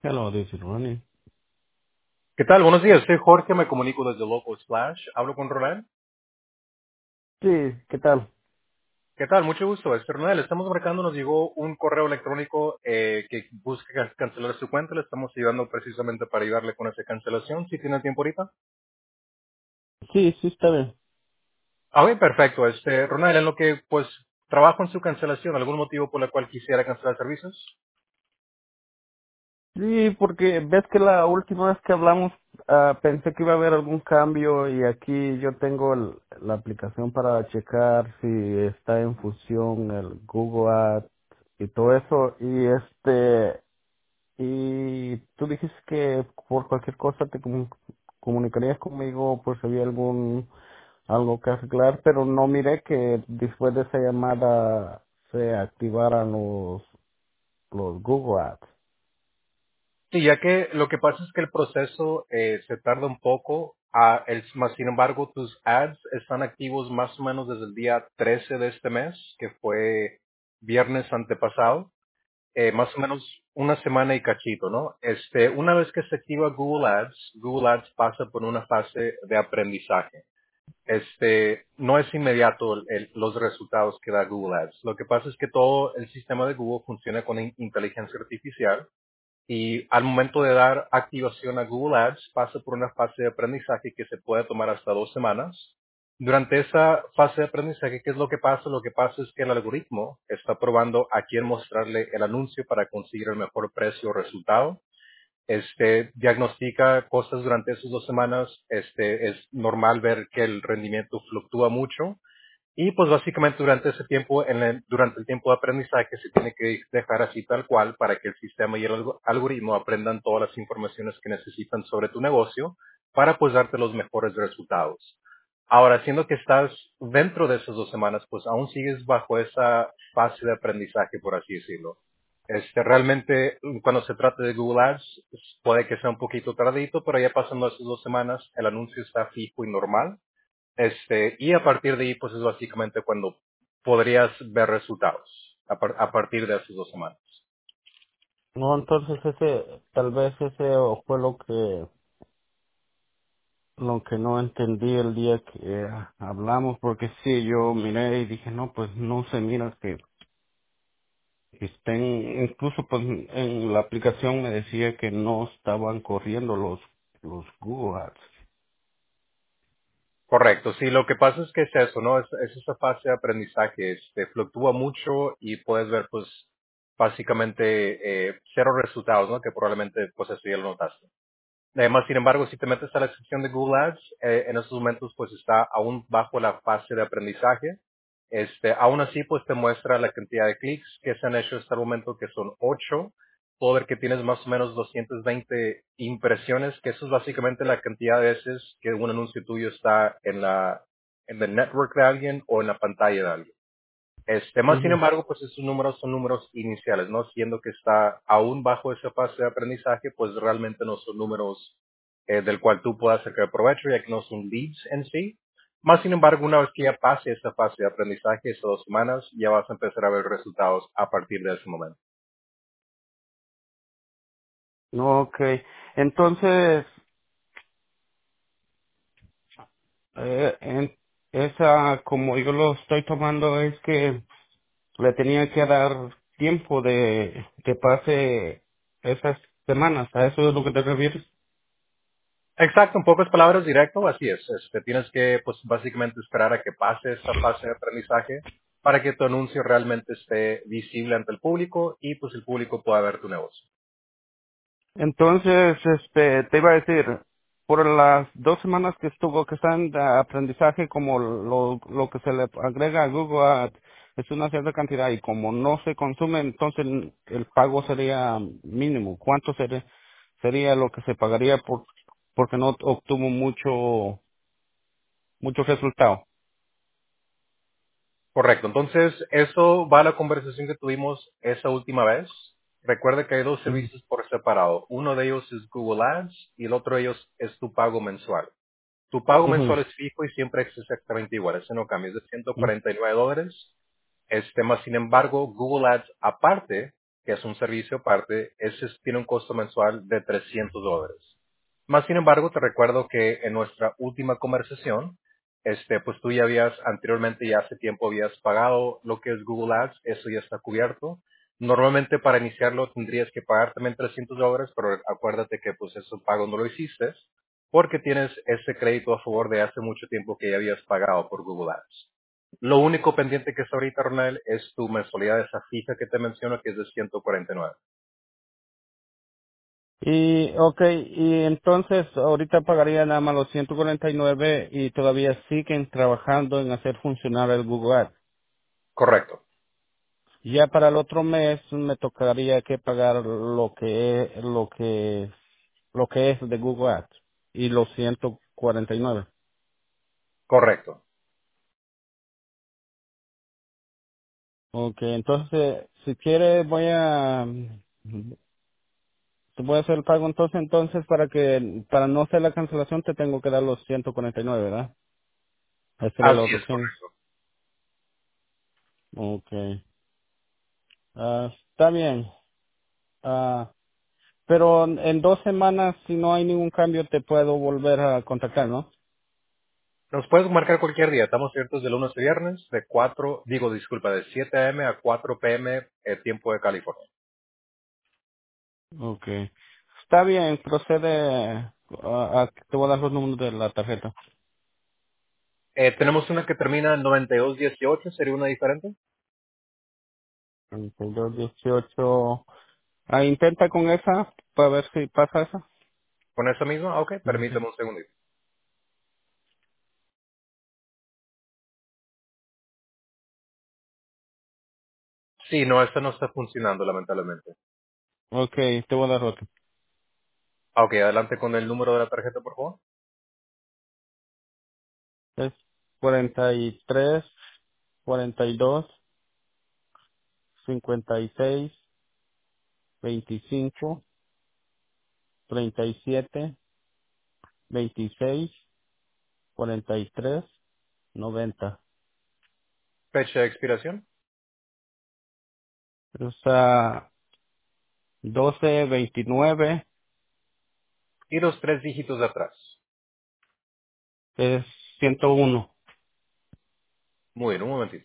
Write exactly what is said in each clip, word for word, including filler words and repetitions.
Hello, this is Ronnie. ¿Qué tal? Buenos días. Soy Jorge, me comunico desde Local Splash. Hablo con Ronald. Sí, ¿qué tal? ¿Qué tal? Mucho gusto. Este Ronald, estamos marcando, nos llegó un correo electrónico eh, que busca can- cancelar su cuenta. Le estamos ayudando precisamente para ayudarle con esa cancelación. ¿Si tiene tiempo ahorita? Sí, sí, está bien. Ah, bien, perfecto. Este, Ronald, en lo que pues trabajo en su cancelación, ¿algún motivo por el cual quisiera cancelar servicios? Sí, porque ves que la última vez que hablamos ah, pensé que iba a haber algún cambio y aquí yo tengo el- la aplicación para checar si está en fusión el Google Ads y todo eso y este y tú dijiste que por cualquier cosa te comu- comunicarías conmigo por si había algún algo que arreglar, pero no miré que después de esa llamada se activaran los los Google Ads. Sí, ya que lo que pasa es que el proceso eh, se tarda un poco, ah, el- más sin embargo tus ads están activos más o menos desde el día trece de este mes, que fue viernes antepasado, eh, más o menos una semana y cachito, ¿no? Este, una vez que se activa Google Ads, Google Ads pasa por una fase de aprendizaje. Este, no es inmediato el- el- los resultados que da Google Ads. Lo que pasa es que todo el sistema de Google funciona con in- inteligencia artificial y al momento de dar activación a Google Ads pasa por una fase de aprendizaje que se puede tomar hasta dos semanas. Durante esa fase de aprendizaje, ¿qué es lo que pasa? Lo que pasa es que el algoritmo está probando a quién mostrarle el anuncio para conseguir el mejor precio o resultado. Este diagnostica cosas durante esas dos semanas. Este es normal ver que el rendimiento fluctúa mucho y pues básicamente durante ese tiempo, en el- durante el tiempo de aprendizaje, se tiene que dejar así tal cual para que el sistema y el algo- algoritmo aprendan todas las informaciones que necesitan sobre tu negocio para pues darte los mejores resultados. Ahora, siendo que estás dentro de esas dos semanas, pues aún sigues bajo esa fase de aprendizaje, por así decirlo. Este, realmente, cuando se trata de Google Ads, pues, puede que sea un poquito tardito, pero ya pasando esas dos semanas, el anuncio está fijo y normal este, y a partir de ahí, pues es básicamente cuando podrías ver resultados, a, par- a partir de esas dos semanas. No, entonces ese, tal vez ese fue lo que, lo que no entendí el día que hablamos, porque sí, yo miré y dije, no, pues no se mira que estén, incluso pues en la aplicación me decía que no estaban corriendo los, los Google Ads. Correcto, sí, lo que pasa es que es eso, ¿no? Es, es esa fase de aprendizaje, este, fluctúa mucho y puedes ver, pues, básicamente eh, cero resultados, ¿no? Que probablemente, pues, eso ya lo notaste. Además, sin embargo, si te metes a la sección de Google Ads, eh, en estos momentos pues está aún bajo la fase de aprendizaje. Este, aún así, pues te muestra la cantidad de clics que se han hecho hasta el momento, que son ocho. Puedo ver que tienes más o menos doscientas veinte impresiones, que eso es básicamente la cantidad de veces que un anuncio tuyo está en la, en el network de alguien o en la pantalla de alguien. Este, más sin Ujú. embargo, pues esos números son números iniciales, ¿no? Siendo que está aún bajo esa fase de aprendizaje, pues realmente no son números eh, del cual tú puedas sacar provecho, ya que no son leads en sí. Más sin embargo, una vez que ya pase esa fase de aprendizaje, esas dos semanas, ya vas a empezar a ver resultados a partir de ese momento. No, okay. Entonces, eh, en, esa, como yo lo estoy tomando, es que le tenía que dar tiempo de que pase esas semanas. ¿A eso es lo que te refieres? Exacto, en pocas palabras, directo, así es. Este, tienes que, pues, básicamente esperar a que pase esa fase de aprendizaje para que tu anuncio realmente esté visible ante el público y, pues, el público pueda ver tu negocio. Entonces, este, te iba a decir, por las dos semanas que estuvo, que están de aprendizaje, como lo, lo que se le agrega a Google Ads es una cierta cantidad y como no se consume, entonces el, el pago sería mínimo. ¿Cuánto sería, sería lo que se pagaría por, porque no obtuvo mucho, mucho resultado? Correcto. Entonces, eso va a la conversación que tuvimos esa última vez. Recuerda que hay dos Ujú, servicios por separado. Uno de ellos es Google Ads y el otro de ellos es tu pago mensual. Tu pago ujú, mensual es fijo y siempre es exactamente igual. Ese no cambia. Es de ciento ujú, cuarenta y nueve dólares. Este, más sin embargo, Google Ads aparte que es un servicio aparte, ese tiene un costo mensual de trescientos dólares. Más sin embargo, te recuerdo que en nuestra última conversación, este, pues tú ya habías anteriormente, ya hace tiempo habías pagado lo que es Google Ads, eso ya está cubierto. Normalmente para iniciarlo tendrías que pagar también trescientos dólares, pero acuérdate que pues ese pago no lo hiciste porque tienes ese crédito a favor de hace mucho tiempo que ya habías pagado por Google Ads. Lo único pendiente que está ahorita, Ronald, es tu mensualidad esa fija que te menciono, que es de ciento cuarenta y nueve. Y, okay, y entonces ahorita pagaría nada más los ciento cuarenta y nueve y todavía siguen trabajando en hacer funcionar el Google Ads. Correcto, Ya para el otro mes me tocaría que pagar lo que es, lo que, lo que es de Google Ads y los ciento cuarenta y nueve. correcto. Okay, entonces si quiere voy a, te voy a hacer el pago entonces, entonces para que, para no hacer la cancelación te tengo que dar los ciento cuarenta y nueve, ¿verdad? Esa sería la Así otra es opción. correcto. Okay. Ah, está bien. Ah, pero en dos semanas, si no hay ningún cambio, te puedo volver a contactar, ¿no? Nos puedes marcar cualquier día. Estamos abiertos de lunes a viernes, de cuatro, digo, disculpa, de siete a m a cuatro p m el tiempo de California. Okay. Está bien, procede. A, a- te voy a dar los números de la tarjeta. Eh, tenemos una que termina en noventa y dos dieciocho, ¿sería una diferente? treinta y dos dieciocho. Ah, intenta con esa para ver si pasa esa. ¿Con esa misma? Ok, Okay. permítame un segundito. Sí, no, esta no está funcionando, lamentablemente. Okay, te voy a dar otro. Ah, ok, adelante con el número de la tarjeta, por favor. Es cuarenta y tres, cuarenta y dos, cincuenta y seis, veinticinco, treinta y siete, veintiséis, cuarenta y tres, noventa. Fecha de expiración O sea, doce, veintinueve y los tres dígitos de atrás. es ciento uno. Muy bien, un momentito.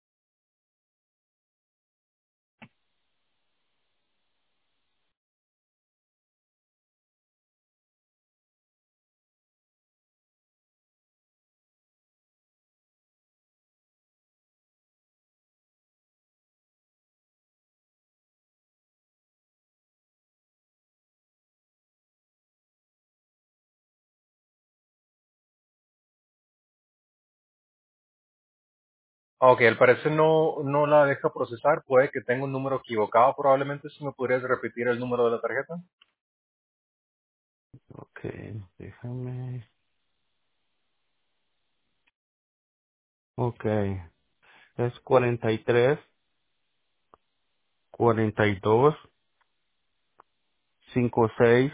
Ok, al parecer no, no la deja procesar. Puede que tenga un número equivocado. Probablemente si me podrías repetir el número de la tarjeta. Ok, déjame. Ok, es cuarenta y tres, cuarenta y dos, cincuenta y seis,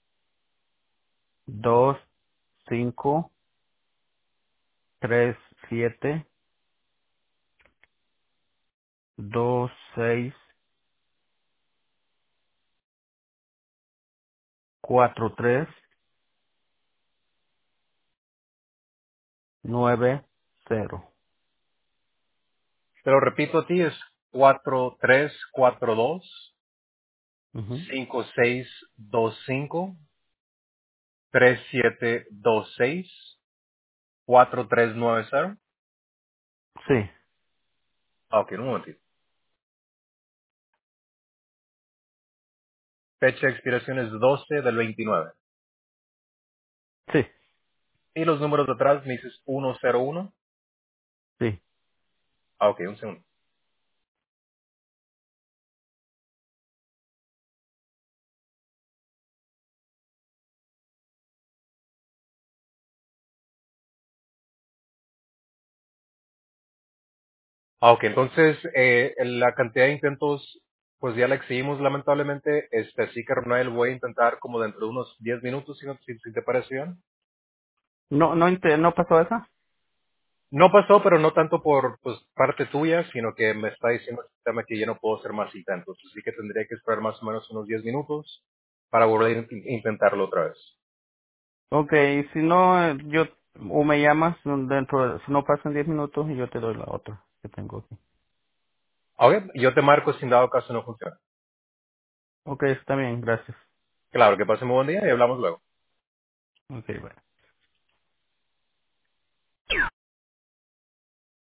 dos, cinco, tres, siete, dos, seis, cuatro, tres, nueve, cero. Te lo repito a ti, es cuatro tres cuatro dos Ujú. cinco seis dos cinco tres siete dos seis cuatro tres nueve cero. Sí, Ok, un momentito. Fecha de expiración es doce del veintinueve. sí, Y los números de atrás me dices uno cero uno. sí. Ah, ok, un segundo. Ah, ok, entonces eh, la cantidad de intentos, pues ya la exigimos lamentablemente. Este, así que Ronald, voy a intentar como dentro de unos diez minutos, si, no- si, si te parece bien. No, no, inte- no pasó esa. No pasó, pero no tanto por pues, parte tuya, sino que me está diciendo el sistema que ya no puedo hacer más intentos. Así que tendría que esperar más o menos unos diez minutos para volver a in- intentarlo otra vez. Okay, si no, eh, yo, o me llamas dentro, de- si no pasan diez minutos y yo te doy la otra que tengo aquí. Ok, yo te marco si en dado caso no funciona. Okay, está bien, gracias. Claro, que pase muy buen día y hablamos luego. Okay, bye.